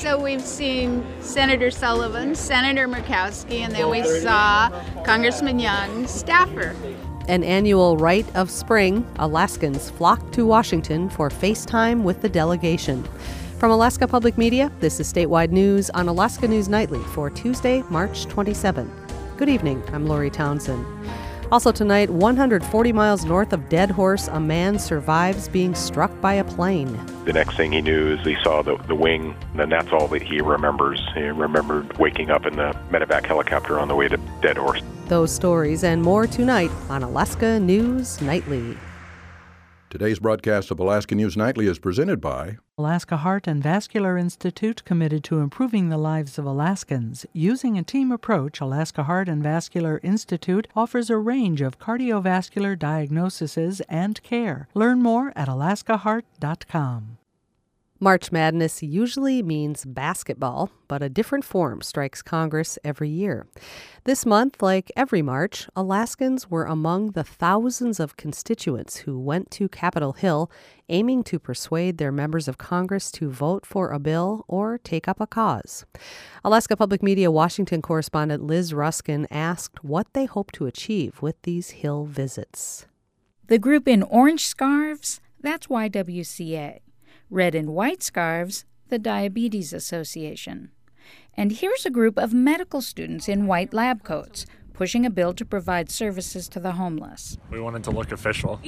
So we've seen Senator Sullivan, Senator Murkowski, and then we saw Congressman Young staffer. An annual rite of spring, Alaskans flock to Washington for FaceTime with the delegation. From Alaska Public Media, this is Statewide News on Alaska News Nightly for Tuesday, March 27. Good evening, I'm Lori Townsend. Also tonight, 140 miles north of Dead Horse, a man survives being struck by a plane. The next thing he knew is he saw the wing, and that's all that he remembers. He remembered waking up in the medevac helicopter on the way to Dead Horse. Those stories and more tonight on Alaska News Nightly. Today's broadcast of Alaska News Nightly is presented by Alaska Heart and Vascular Institute, committed to improving the lives of Alaskans. Using a team approach, Alaska Heart and Vascular Institute offers a range of cardiovascular diagnoses and care. Learn more at alaskaheart.com. March Madness usually means basketball, but a different form strikes Congress every year. This month, like every March, Alaskans were among the thousands of constituents who went to Capitol Hill aiming to persuade their members of Congress to vote for a bill or take up a cause. Alaska Public Media Washington correspondent Liz Ruskin asked what they hope to achieve with these Hill visits. The group in orange scarves, that's YWCA. Red and white scarves, the Diabetes Association. And here's a group of medical students in white lab coats pushing a bill to provide services to the homeless. We wanted to look official.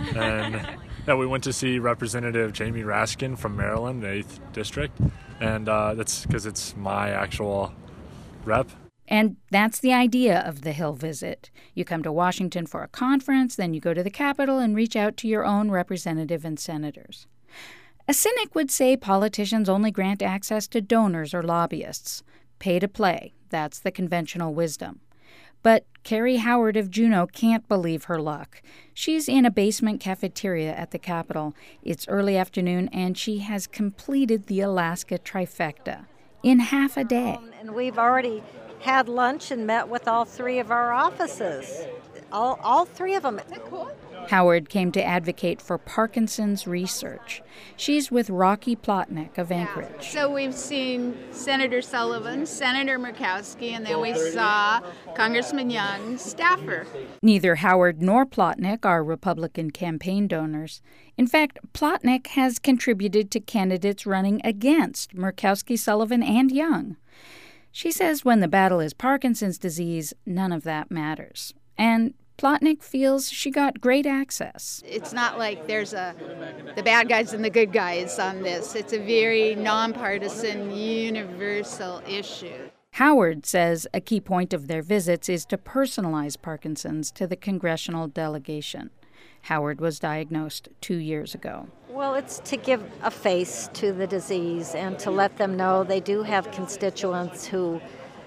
And we went to see Representative Jamie Raskin from Maryland, the 8th District, and that's because it's my actual rep. And that's the idea of the Hill visit. You come to Washington for a conference, then you go to the Capitol and reach out to your own representative and senators. A cynic would say politicians only grant access to donors or lobbyists. Pay to play, that's the conventional wisdom. But Carrie Howard of Juneau can't believe her luck. She's in a basement cafeteria at the Capitol. It's early afternoon, and she has completed the Alaska trifecta in half a day. And we've already had lunch and met with all three of our offices. All three of them. Is that cool? Howard came to advocate for Parkinson's research. She's with Rocky Plotnick of Anchorage. So we've seen Senator Sullivan, Senator Murkowski, and then we saw Congressman Young staffer. Neither Howard nor Plotnick are Republican campaign donors. In fact, Plotnick has contributed to candidates running against Murkowski, Sullivan, and Young. She says when the battle is Parkinson's disease, none of that matters. And Plotnick feels she got great access. It's not like there's the bad guys and the good guys on this. It's a very nonpartisan, universal issue. Howard says a key point of their visits is to personalize Parkinson's to the congressional delegation. Howard was diagnosed 2 years ago. Well, it's to give a face to the disease and to let them know they do have constituents who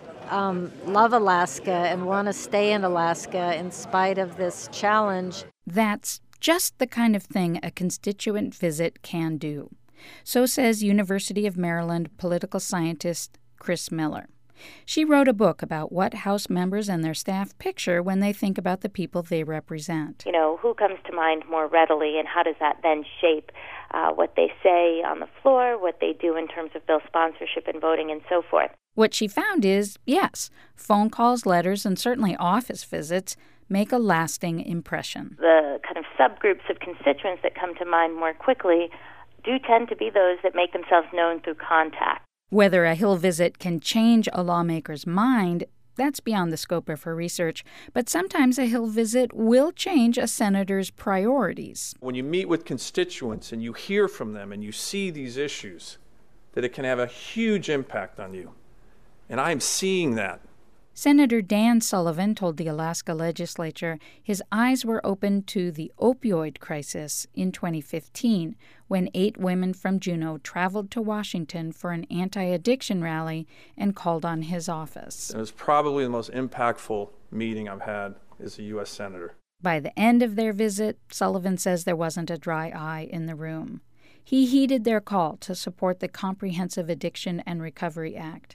love Alaska and want to stay in Alaska in spite of this challenge. That's just the kind of thing a constituent visit can do. So says University of Maryland political scientist Chris Miller. She wrote a book about what House members and their staff picture when they think about the people they represent. You know, who comes to mind more readily, and how does that then shape what they say on the floor, what they do in terms of bill sponsorship and voting and so forth. What she found is, yes, phone calls, letters, and certainly office visits make a lasting impression. The kind of subgroups of constituents that come to mind more quickly do tend to be those that make themselves known through contact. Whether a Hill visit can change a lawmaker's mind, that's beyond the scope of her research, but sometimes a Hill visit will change a senator's priorities. When you meet with constituents and you hear from them and you see these issues, that it can have a huge impact on you. And I'm seeing that. Senator Dan Sullivan told the Alaska legislature his eyes were open to the opioid crisis in 2015 when 8 women from Juneau traveled to Washington for an anti-addiction rally and called on his office. It was probably the most impactful meeting I've had as a U.S. Senator. By the end of their visit, Sullivan says there wasn't a dry eye in the room. He heeded their call to support the Comprehensive Addiction and Recovery Act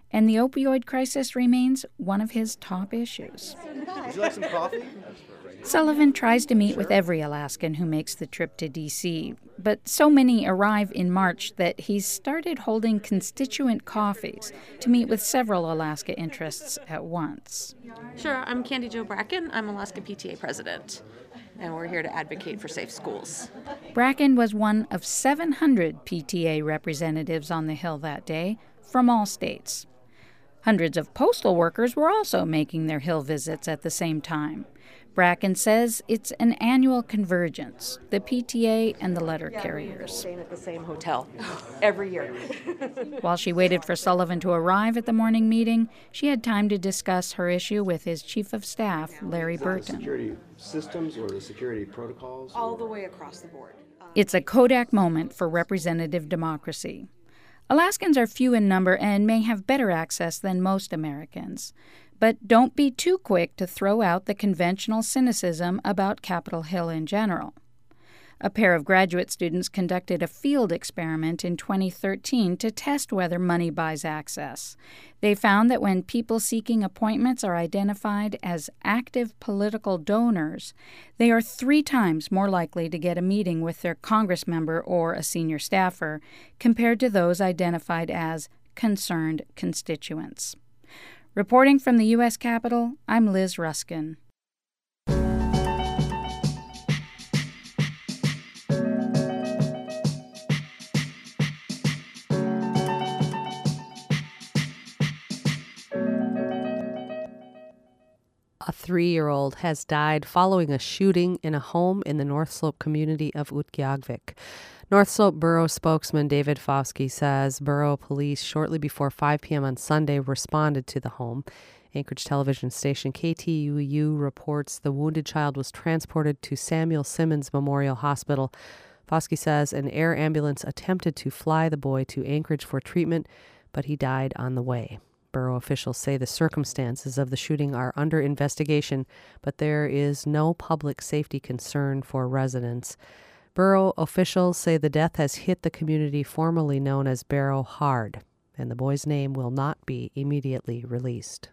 and the opioid crisis remains one of his top issues. Would you like some coffee? Sullivan tries to meet with every Alaskan who makes the trip to D.C., but so many arrive in March that he's started holding constituent coffees to meet with several Alaska interests at once. Sure, I'm Candy Jo Bracken. I'm Alaska PTA president, and we're here to advocate for safe schools. Bracken was one of 700 PTA representatives on the Hill that day from all states. Hundreds of postal workers were also making their Hill visits at the same time. Bracken says it's an annual convergence, the PTA and the letter carriers. Staying at the same hotel every year. While she waited for Sullivan to arrive at the morning meeting, she had time to discuss her issue with his chief of staff, Larry Burton. The security systems or the security protocols? All the way across the board. It's a Kodak moment for representative democracy. Alaskans are few in number and may have better access than most Americans. But don't be too quick to throw out the conventional cynicism about Capitol Hill in general. A pair of graduate students conducted a field experiment in 2013 to test whether money buys access. They found that when people seeking appointments are identified as active political donors, they are 3 times more likely to get a meeting with their Congress member or a senior staffer compared to those identified as concerned constituents. Reporting from the U.S. Capitol, I'm Liz Ruskin. A 3-year-old has died following a shooting in a home in the North Slope community of Utqiagvik. North Slope Borough spokesman David Foskey says Borough police shortly before 5 p.m. on Sunday responded to the home. Anchorage television station KTUU reports the wounded child was transported to Samuel Simmons Memorial Hospital. Foskey says an air ambulance attempted to fly the boy to Anchorage for treatment, but he died on the way. Borough officials say the circumstances of the shooting are under investigation, but there is no public safety concern for residents. Borough officials say the death has hit the community formerly known as Barrow hard, and the boy's name will not be immediately released.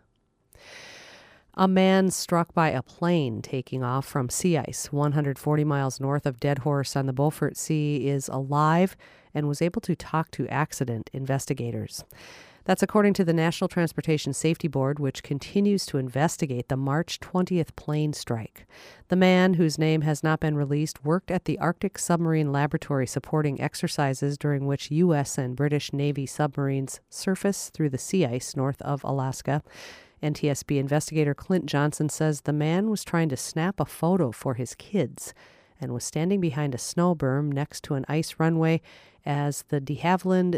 A man struck by a plane taking off from sea ice 140 miles north of Dead Horse on the Beaufort Sea is alive and was able to talk to accident investigators. That's according to the National Transportation Safety Board, which continues to investigate the March 20th plane strike. The man, whose name has not been released, worked at the Arctic Submarine Laboratory supporting exercises during which U.S. and British Navy submarines surface through the sea ice north of Alaska. NTSB investigator Clint Johnson says the man was trying to snap a photo for his kids and was standing behind a snow berm next to an ice runway as the de Havilland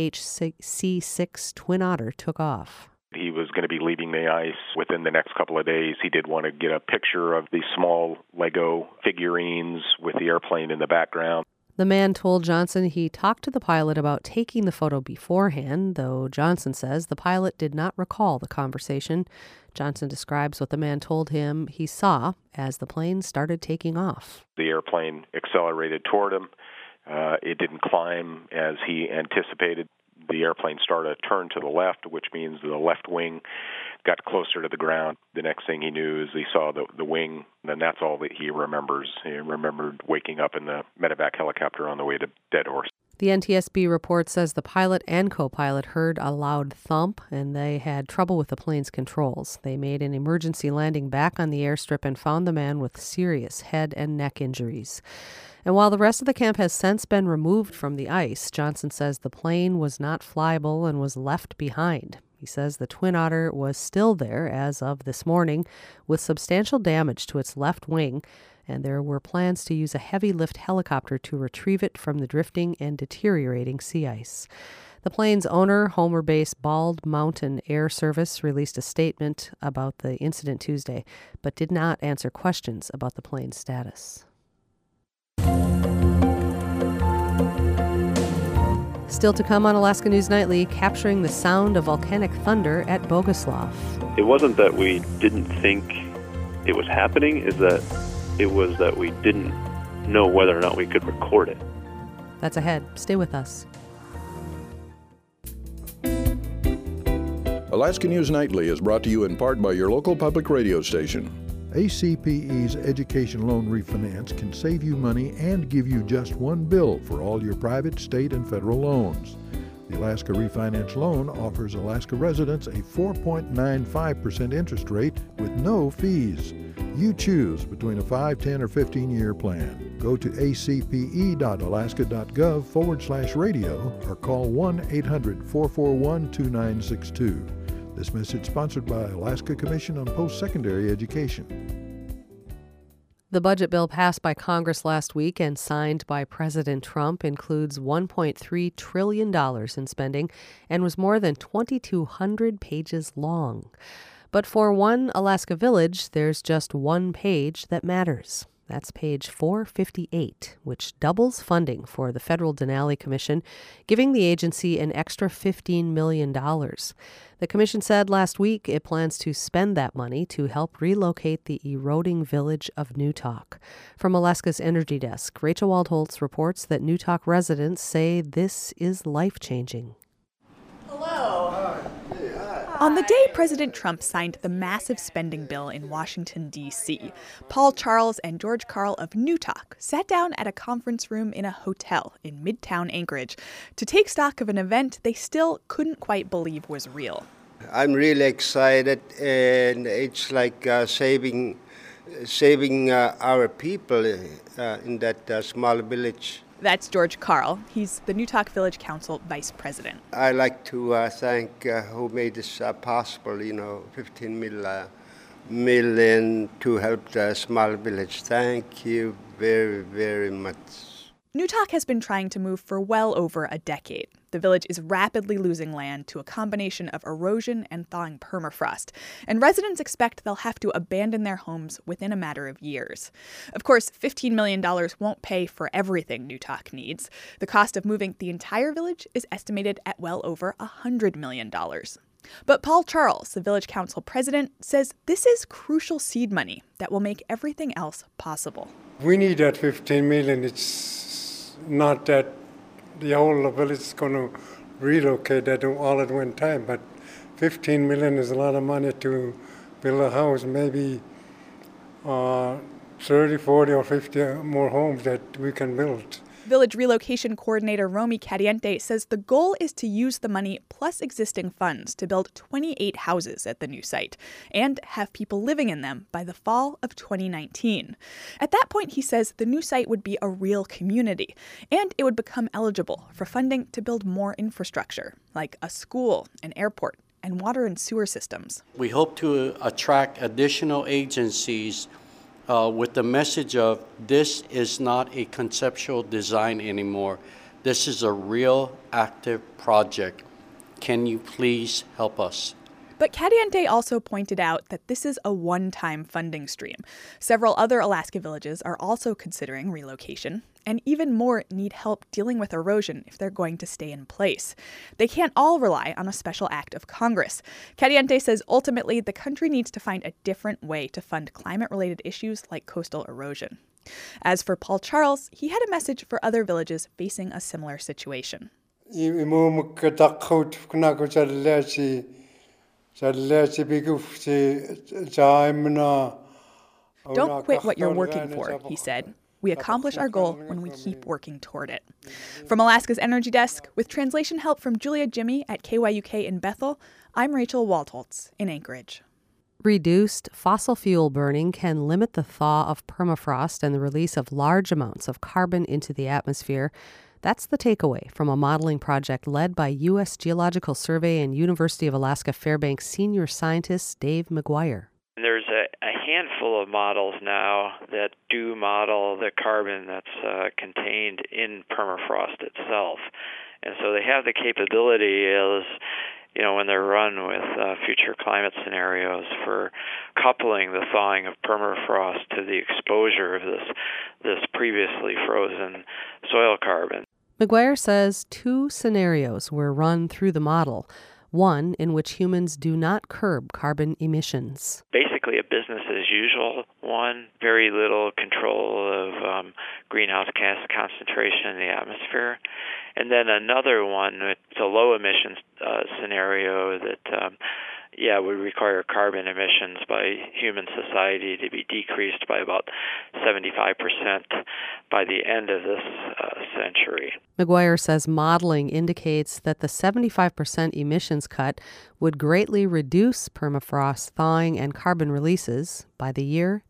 DHC-6 Twin Otter took off. He was going to be leaving the ice within the next couple of days. He did want to get a picture of these small Lego figurines with the airplane in the background. The man told Johnson he talked to the pilot about taking the photo beforehand, though Johnson says the pilot did not recall the conversation. Johnson describes what the man told him he saw as the plane started taking off. The airplane accelerated toward him. It didn't climb as he anticipated. The airplane started to turn to the left, which means the left wing got closer to the ground. The next thing he knew is he saw the wing, and that's all that he remembers. He remembered waking up in the medevac helicopter on the way to Dead Horse. The NTSB report says the pilot and co-pilot heard a loud thump, and they had trouble with the plane's controls. They made an emergency landing back on the airstrip and found the man with serious head and neck injuries. And while the rest of the camp has since been removed from the ice, Johnson says the plane was not flyable and was left behind. He says the Twin Otter was still there as of this morning with substantial damage to its left wing, and there were plans to use a heavy lift helicopter to retrieve it from the drifting and deteriorating sea ice. The plane's owner, Homer-based Bald Mountain Air Service, released a statement about the incident Tuesday, but did not answer questions about the plane's status. Still to come on Alaska News Nightly, capturing the sound of volcanic thunder at Bogoslav. It wasn't that we didn't think it was happening, it was that we didn't know whether or not we could record it. That's ahead. Stay with us. Alaska News Nightly is brought to you in part by your local public radio station. ACPE's Education Loan Refinance can save you money and give you just one bill for all your private, state, and federal loans. The Alaska Refinance Loan offers Alaska residents a 4.95% interest rate with no fees. You choose between a 5, 10, or 15-year plan. Go to acpe.alaska.gov/radio or call 1-800-441-2962. This message sponsored by Alaska Commission on Post-Secondary Education. The budget bill passed by Congress last week and signed by President Trump includes $1.3 trillion in spending and was more than 2,200 pages long. But for one Alaska village, there's just one page that matters. That's page 458, which doubles funding for the Federal Denali Commission, giving the agency an extra $15 million. The commission said last week it plans to spend that money to help relocate the eroding village of Newtok. From Alaska's Energy Desk, Rachel Waldholtz reports that Newtok residents say this is life-changing. On the day President Trump signed the massive spending bill in Washington, D.C., Paul Charles and George Carl of Newtok sat down at a conference room in a hotel in Midtown Anchorage to take stock of an event they still couldn't quite believe was real. I'm really excited, and it's like saving our people in that small village. That's George Carl. He's the Newtok Village Council Vice President. I'd like to thank who made this possible, $15 million to help the small village. Thank you very, very much. Newtok has been trying to move for well over a decade. The village is rapidly losing land to a combination of erosion and thawing permafrost, and residents expect they'll have to abandon their homes within a matter of years. Of course, $15 million won't pay for everything Newtok needs. The cost of moving the entire village is estimated at well over $100 million. But Paul Charles, the village council president, says this is crucial seed money that will make everything else possible. We need that $15 million. It's not that the whole village is going to relocate that all at one time, but $15 million is a lot of money to build a house, maybe 30, 40, or 50 more homes that we can build. Village relocation coordinator Romy Cadiente says the goal is to use the money plus existing funds to build 28 houses at the new site and have people living in them by the fall of 2019. At that point, he says the new site would be a real community and it would become eligible for funding to build more infrastructure, like a school, an airport, and water and sewer systems. We hope to attract additional agencies with the message of this is not a conceptual design anymore. This is a real active project. Can you please help us? But Cadiente also pointed out that this is a one-time funding stream. Several other Alaska villages are also considering relocation, and even more need help dealing with erosion if they're going to stay in place. They can't all rely on a special act of Congress. Cadiente says ultimately the country needs to find a different way to fund climate-related issues like coastal erosion. As for Paul Charles, he had a message for other villages facing a similar situation. Don't quit what you're working for, he said. We accomplish our goal when we keep working toward it. From Alaska's Energy Desk, with translation help from Julia Jimmy at KYUK in Bethel, I'm Rachel Waldholtz in Anchorage. Reduced fossil fuel burning can limit the thaw of permafrost and the release of large amounts of carbon into the atmosphere. That's the takeaway from a modeling project led by U.S. Geological Survey and University of Alaska Fairbanks senior scientist Dave McGuire. There's a handful of models now that do model the carbon that's contained in permafrost itself. And so they have the capability when they're run with future climate scenarios for coupling the thawing of permafrost to the exposure of this previously frozen soil carbon. McGuire says 2 scenarios were run through the model, one in which humans do not curb carbon emissions. Basically, basically a business as usual one, very little control of greenhouse gas concentration in the atmosphere. And then another one, it's a low emissions scenario that would require carbon emissions by human society to be decreased by about 75% by the end of this century. McGuire says modeling indicates that the 75% emissions cut would greatly reduce permafrost thawing and carbon releases by the year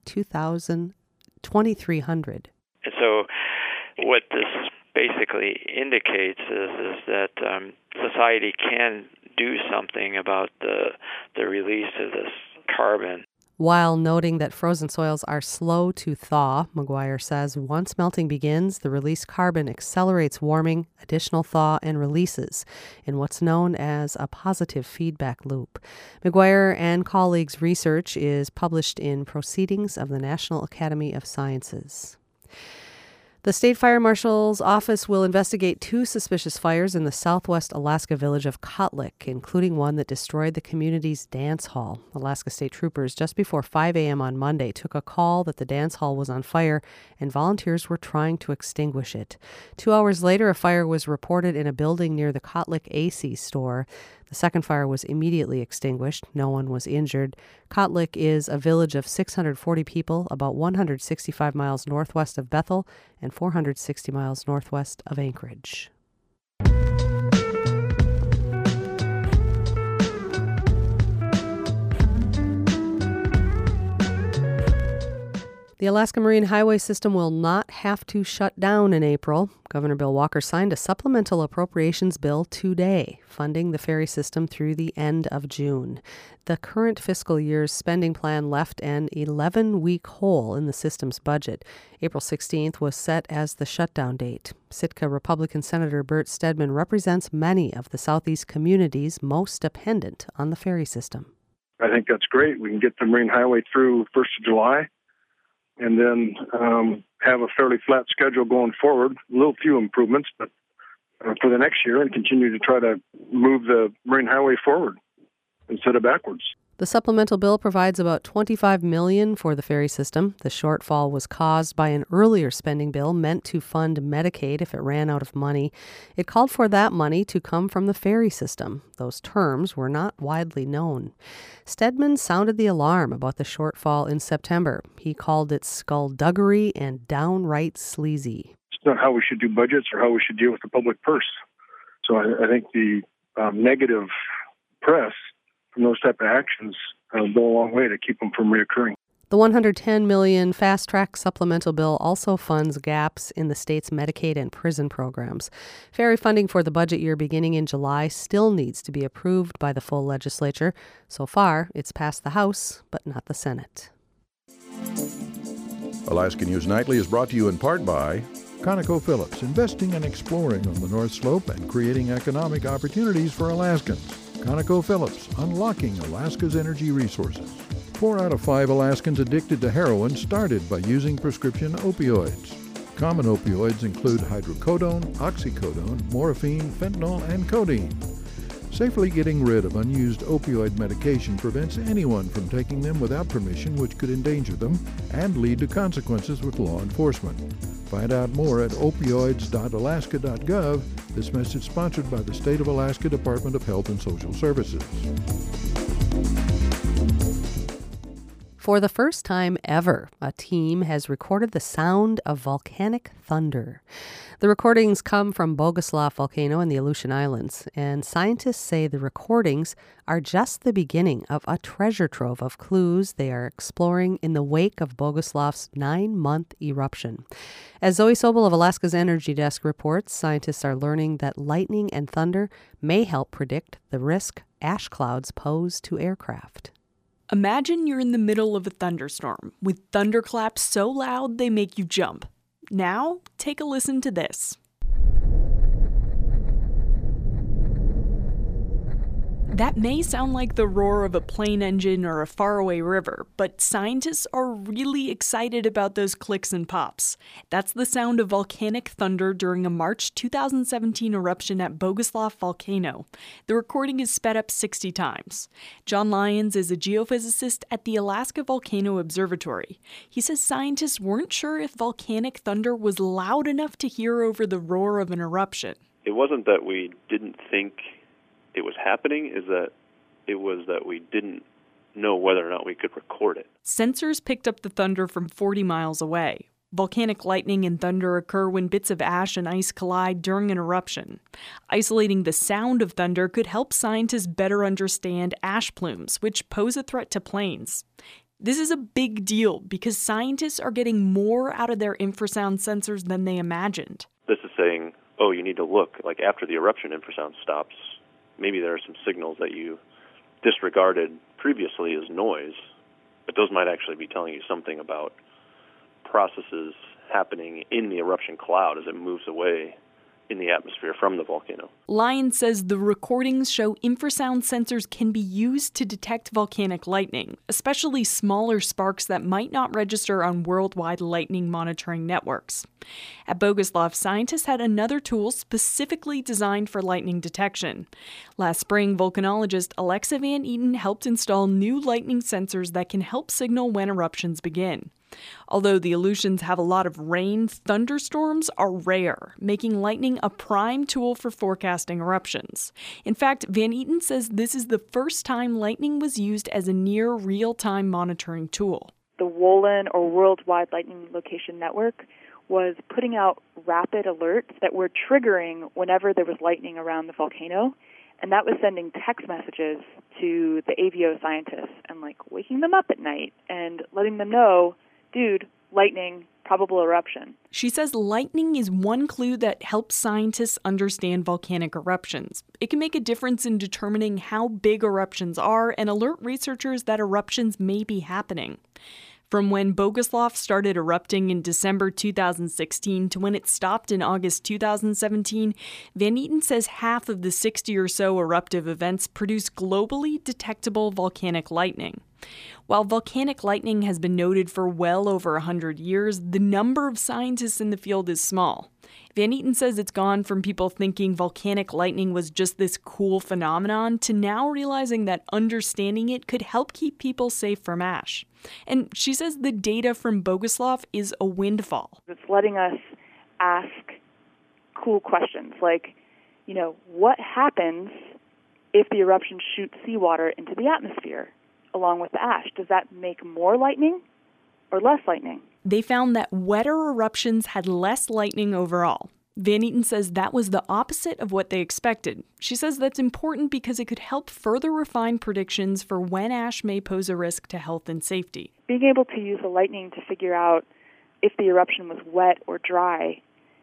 2300. And so what this basically indicates is that society can do something about the release of this carbon. While noting that frozen soils are slow to thaw, McGuire says once melting begins, the released carbon accelerates warming, additional thaw, and releases in what's known as a positive feedback loop. McGuire and colleagues' research is published in Proceedings of the National Academy of Sciences. The State Fire Marshal's office will investigate 2 suspicious fires in the southwest Alaska village of Kotlik, including one that destroyed the community's dance hall. Alaska State Troopers, just before 5 a.m. on Monday, took a call that the dance hall was on fire and volunteers were trying to extinguish it. 2 hours later, a fire was reported in a building near the Kotlik AC store. The second fire was immediately extinguished. No one was injured. Kotlik is a village of 640 people, about 165 miles northwest of Bethel and 460 miles northwest of Anchorage. The Alaska Marine Highway System will not have to shut down in April. Governor Bill Walker signed a supplemental appropriations bill today, funding the ferry system through the end of June. The current fiscal year's spending plan left an 11-week hole in the system's budget. April 16th was set as the shutdown date. Sitka Republican Senator Bert Stedman represents many of the Southeast communities most dependent on the ferry system. I think that's great. We can get the Marine Highway through 1st of July. And then have a fairly flat schedule going forward, a little few improvements, but for the next year, and continue to try to move the Marine Highway forward instead of backwards. The supplemental bill provides about $25 million for the ferry system. The shortfall was caused by an earlier spending bill meant to fund Medicaid if it ran out of money. It called for that money to come from the ferry system. Those terms were not widely known. Stedman sounded the alarm about the shortfall in September. He called it skullduggery and downright sleazy. It's not how we should do budgets or how we should deal with the public purse. So I think the negative press from those type of actions go a long way to keep them from reoccurring. The $110 million fast-track supplemental bill also funds gaps in the state's Medicaid and prison programs. Ferry funding for the budget year beginning in July still needs to be approved by the full legislature. So far, it's passed the House, but not the Senate. Alaska News Nightly is brought to you in part by ConocoPhillips, investing and exploring on the North Slope and creating economic opportunities for Alaskans. ConocoPhillips, unlocking Alaska's energy resources. 4 out of 5 Alaskans addicted to heroin started by using prescription opioids. Common opioids include hydrocodone, oxycodone, morphine, fentanyl, and codeine. Safely getting rid of unused opioid medication prevents anyone from taking them without permission, which could endanger them and lead to consequences with law enforcement. Find out more at opioids.alaska.gov. This message sponsored by the State of Alaska Department of Health and Social Services. For the first time ever, a team has recorded the sound of volcanic thunder. The recordings come from Bogoslav volcano in the Aleutian Islands, and scientists say the recordings are just the beginning of a treasure trove of clues they are exploring in the wake of Bogoslav's 9-month eruption. As Zoe Sobel of Alaska's Energy Desk reports, scientists are learning that lightning and thunder may help predict the risk ash clouds pose to aircraft. Imagine you're in the middle of a thunderstorm with thunderclaps so loud they make you jump. Now, take a listen to this. That may sound like the roar of a plane engine or a faraway river, but scientists are really excited about those clicks and pops. That's the sound of volcanic thunder during a March 2017 eruption at Boguslav Volcano. The recording is sped up 60 times. John Lyons is a geophysicist at the Alaska Volcano Observatory. He says scientists weren't sure if volcanic thunder was loud enough to hear over the roar of an eruption. It wasn't that we didn't think it was happening, is that it was that we didn't know whether or not we could record it. Sensors picked up the thunder from 40 miles away. Volcanic lightning and thunder occur when bits of ash and ice collide during an eruption. Isolating the sound of thunder could help scientists better understand ash plumes, which pose a threat to planes. This is a big deal because scientists are getting more out of their infrasound sensors than they imagined. This is saying, oh, you need to look, like after the eruption infrasound stops, maybe there are some signals that you disregarded previously as noise, but those might actually be telling you something about processes happening in the eruption cloud as it moves away in the atmosphere from the volcano. Lyons says the recordings show infrasound sensors can be used to detect volcanic lightning, especially smaller sparks that might not register on worldwide lightning monitoring networks. At Boguslav, scientists had another tool specifically designed for lightning detection. Last spring, volcanologist Alexa Van Eaton helped install new lightning sensors that can help signal when eruptions begin. Although the Aleutians have a lot of rain, thunderstorms are rare, making lightning a prime tool for forecasting eruptions. In fact, Van Eaton says this is the first time lightning was used as a near real-time monitoring tool. The WOLN, or Worldwide Lightning Location Network, was putting out rapid alerts that were triggering whenever there was lightning around the volcano. And that was sending text messages to the AVO scientists and waking them up at night and letting them know, dude, lightning, probable eruption. She says lightning is one clue that helps scientists understand volcanic eruptions. It can make a difference in determining how big eruptions are and alert researchers that eruptions may be happening. From when Boguslav started erupting in December 2016 to when it stopped in August 2017, Van Eaton says half of the 60 or so eruptive events produce globally detectable volcanic lightning. While volcanic lightning has been noted for well over 100 years, the number of scientists in the field is small. Van Eaton says it's gone from people thinking volcanic lightning was just this cool phenomenon to now realizing that understanding it could help keep people safe from ash. And she says the data from Boguslav is a windfall. It's letting us ask cool questions like, what happens if the eruption shoots seawater into the atmosphere along with the ash? Does that make more lightning or less lightning? They found that wetter eruptions had less lightning overall. Van Eaton says that was the opposite of what they expected. She says that's important because it could help further refine predictions for when ash may pose a risk to health and safety. Being able to use the lightning to figure out if the eruption was wet or dry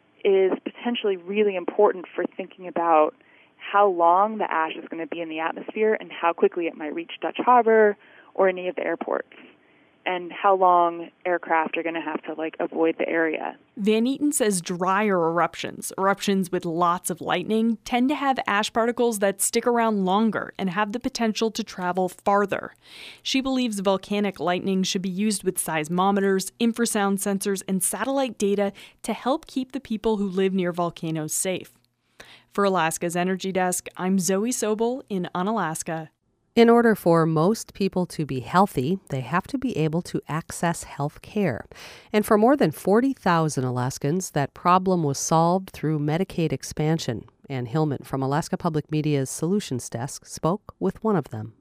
is potentially really important for thinking about how long the ash is going to be in the atmosphere and how quickly it might reach Dutch Harbor or any of the airports, and how long aircraft are going to have to avoid the area. Van Eaton says drier eruptions with lots of lightning, tend to have ash particles that stick around longer and have the potential to travel farther. She believes volcanic lightning should be used with seismometers, infrasound sensors, and satellite data to help keep the people who live near volcanoes safe. For Alaska's Energy Desk, I'm Zoe Sobel in Unalaska. In order for most people to be healthy, they have to be able to access health care. And for more than 40,000 Alaskans, that problem was solved through Medicaid expansion. Ann Hillman from Alaska Public Media's Solutions Desk spoke with one of them.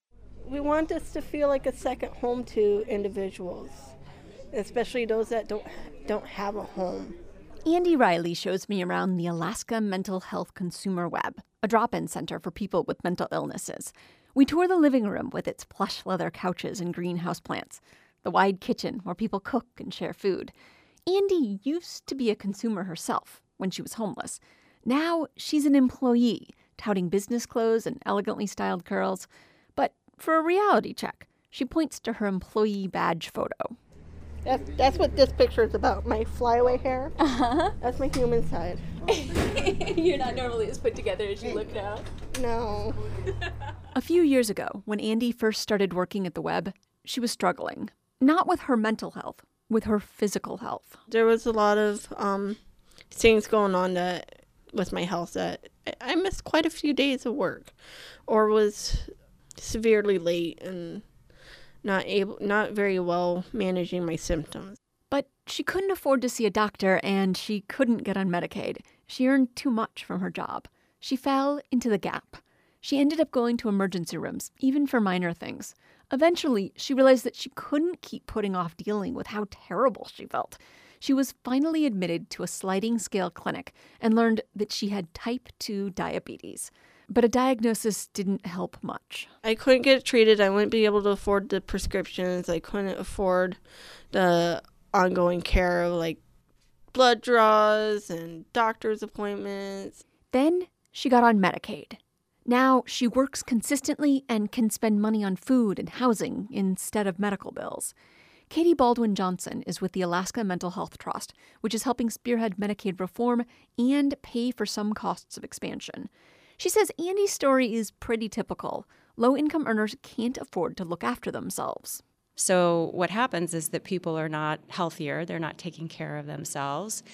We want this to feel like a second home to individuals, especially those that don't have a home. Andy Riley shows me around the Alaska Mental Health Consumer Web, a drop-in center for people with mental illnesses. We tour the living room with its plush leather couches and greenhouse plants, the wide kitchen where people cook and share food. Andy used to be a consumer herself when she was homeless. Now she's an employee, touting business clothes and elegantly styled curls. But for a reality check, she points to her employee badge photo. That's what this picture is about, my flyaway hair. That's my human side. You're not normally as put together as you look now. No. A few years ago, when Andy first started working at the web, she was struggling. Not with her mental health, with her physical health. There was a lot of things going on with my health that I missed quite a few days of work, or was severely late and not very well managing my symptoms. But she couldn't afford to see a doctor, and she couldn't get on Medicaid. She earned too much from her job. She fell into the gap. She ended up going to emergency rooms, even for minor things. Eventually, she realized that she couldn't keep putting off dealing with how terrible she felt. She was finally admitted to a sliding scale clinic and learned that she had type 2 diabetes. But a diagnosis didn't help much. I couldn't get it treated. I wouldn't be able to afford the prescriptions. I couldn't afford the ongoing care of like blood draws and doctor's appointments. Then she got on Medicaid. Now she works consistently and can spend money on food and housing instead of medical bills. Katie Baldwin Johnson is with the Alaska Mental Health Trust, which is helping spearhead Medicaid reform and pay for some costs of expansion. She says Andy's story is pretty typical. Low-income earners can't afford to look after themselves. So what happens is that people are not healthier, they're not taking care of themselves.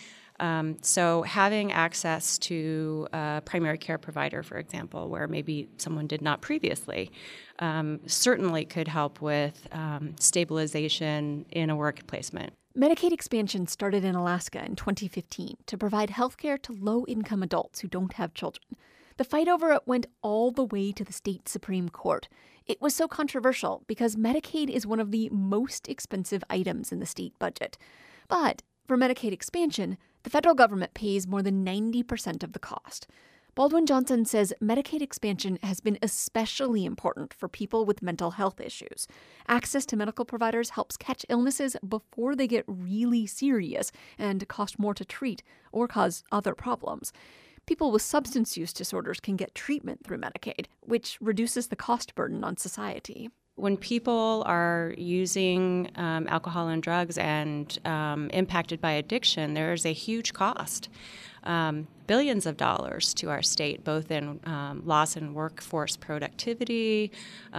So having access to a primary care provider, for example, where maybe someone did not previously, certainly could help with stabilization in a work placement. Medicaid expansion started in Alaska in 2015 to provide health care to low-income adults who don't have children. The fight over it went all the way to the state Supreme Court. It was so controversial because Medicaid is one of the most expensive items in the state budget. But for Medicaid expansion, the federal government pays more than 90% of the cost. Baldwin Johnson says Medicaid expansion has been especially important for people with mental health issues. Access to medical providers helps catch illnesses before they get really serious and cost more to treat or cause other problems. People with substance use disorders can get treatment through Medicaid, which reduces the cost burden on society. When people are using alcohol and drugs and impacted by addiction, there's a huge cost, billions of dollars to our state, both in loss in workforce productivity,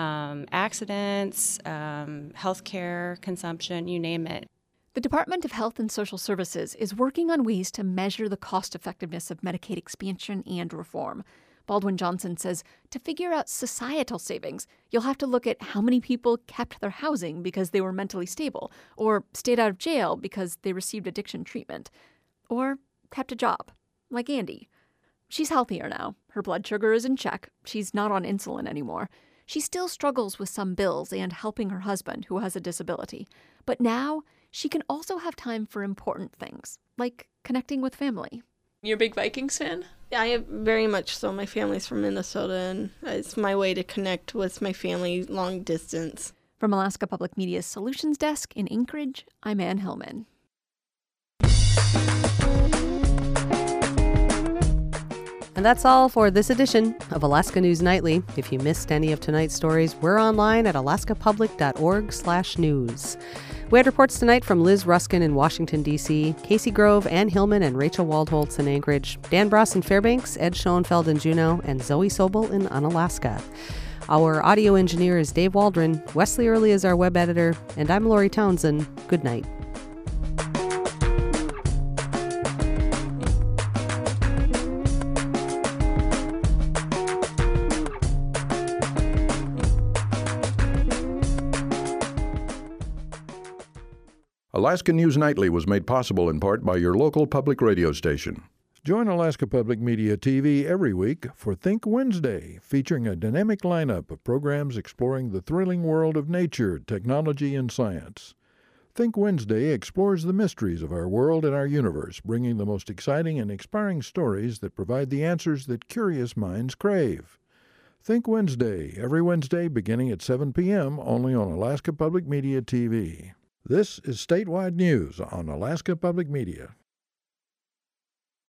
accidents, healthcare consumption, you name it. The Department of Health and Social Services is working on ways to measure the cost-effectiveness of Medicaid expansion and reform. Baldwin Johnson says to figure out societal savings, you'll have to look at how many people kept their housing because they were mentally stable, or stayed out of jail because they received addiction treatment, or kept a job, like Andy. She's healthier now. Her blood sugar is in check. She's not on insulin anymore. She still struggles with some bills and helping her husband, who has a disability. But now she can also have time for important things, like connecting with family. You're a big Vikings fan? Yeah, I am very much so. My family's from Minnesota, and it's my way to connect with my family long distance. From Alaska Public Media's Solutions Desk in Anchorage, I'm Ann Hillman. And that's all for this edition of Alaska News Nightly. If you missed any of tonight's stories, we're online at alaskapublic.org/news. We had reports tonight from Liz Ruskin in Washington, D.C., Casey Grove, Ann Hillman, and Rachel Waldholtz in Anchorage, Dan Bross in Fairbanks, Ed Schoenfeld in Juneau, and Zoe Sobel in Unalaska. Our audio engineer is Dave Waldron, Wesley Early is our web editor, and I'm Lori Townsend. Good night. Alaska News Nightly was made possible in part by your local public radio station. Join Alaska Public Media TV every week for Think Wednesday, featuring a dynamic lineup of programs exploring the thrilling world of nature, technology, and science. Think Wednesday explores the mysteries of our world and our universe, bringing the most exciting and inspiring stories that provide the answers that curious minds crave. Think Wednesday, every Wednesday beginning at 7 p.m., only on Alaska Public Media TV. This is Statewide News on Alaska Public Media.